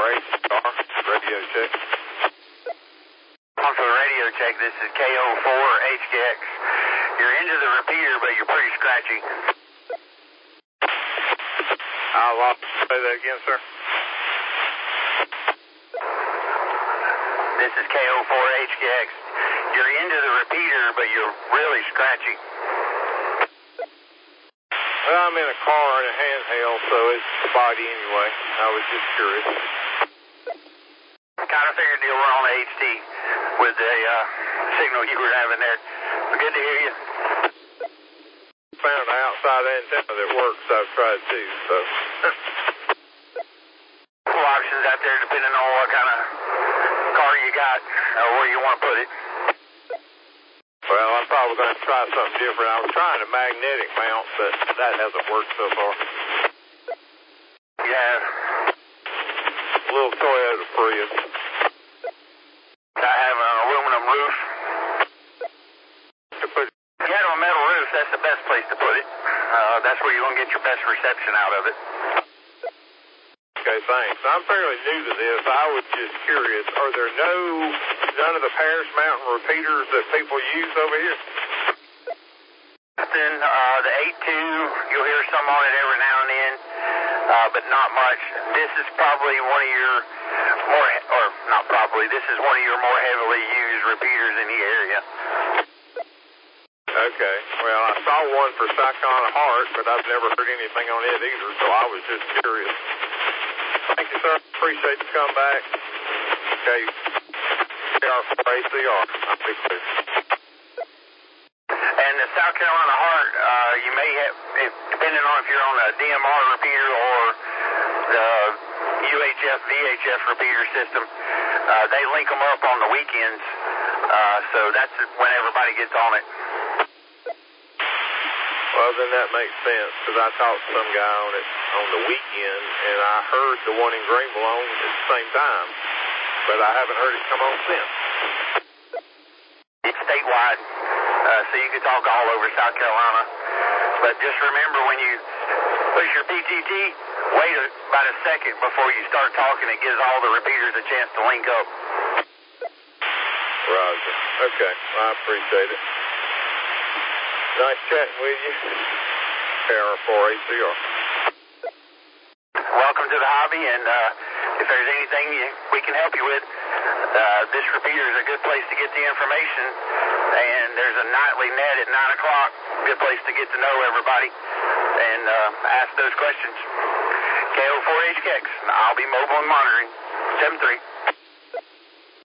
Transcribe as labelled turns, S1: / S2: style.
S1: KO4ACR, radio check.
S2: On for the radio check, this is KO4HKX. You're into the repeater, but you're pretty scratchy.
S1: I'll say that again, sir.
S2: This is KO4HKX. You're into the repeater, but you're really scratchy.
S1: Well, I'm in a car in a handheld, so it's spotty anyway. I was just curious.
S2: Kind of figured you were on HT with the signal you were having there. Good to hear you.
S1: Found an outside antenna that works. I've tried too, so.
S2: Couple options out there depending on what kind of car you got or where you want to put it.
S1: Well, I'm probably going to try something different. I was trying a magnetic mount, but that hasn't worked so far.
S2: Yeah.
S1: A little Toyota Prius.
S2: I have an aluminum roof. If you have a metal roof, that's the best place to put it. That's where you're going to get your best reception out of it.
S1: Okay, thanks. I'm fairly new to this. I was just curious. Are there none of the Paris Mountain repeaters that people use over here?
S2: Then the 8.2, you'll hear some on it every now and then, but not much. This is probably one of your this is one of your more heavily used repeaters in the area.
S1: Okay. Well, I saw one for Sakana Heart, but I've never heard anything on it either, so I was just curious. Thank you, sir. Appreciate you coming back. Okay. KR4ACR. I'll be clear.
S2: And the South Carolina Heart, you may have, depending on if you're on a DMR repeater or the UHF, VHF repeater system, they link them up on the weekends, so that's when everybody gets on it.
S1: Well, then that makes sense, because I talked to some guy on it on the weekend, and I heard the one in Greenville on at the same time, but I haven't heard it come on since.
S2: It's statewide, so you can talk all over South Carolina, but just remember when you push your PTT, wait about a second before you start talking. It gives all the repeaters a chance to link up.
S1: Roger. Okay, well, I appreciate it. Nice chatting with you. KR4ACR.
S2: Welcome to the hobby, and if there's anything we can help you with, this repeater is a good place to get the information, and there's a nightly net at 9 o'clock, good place to get to know everybody and ask those questions. KO4HKX, I'll be mobile and monitoring. 7-3.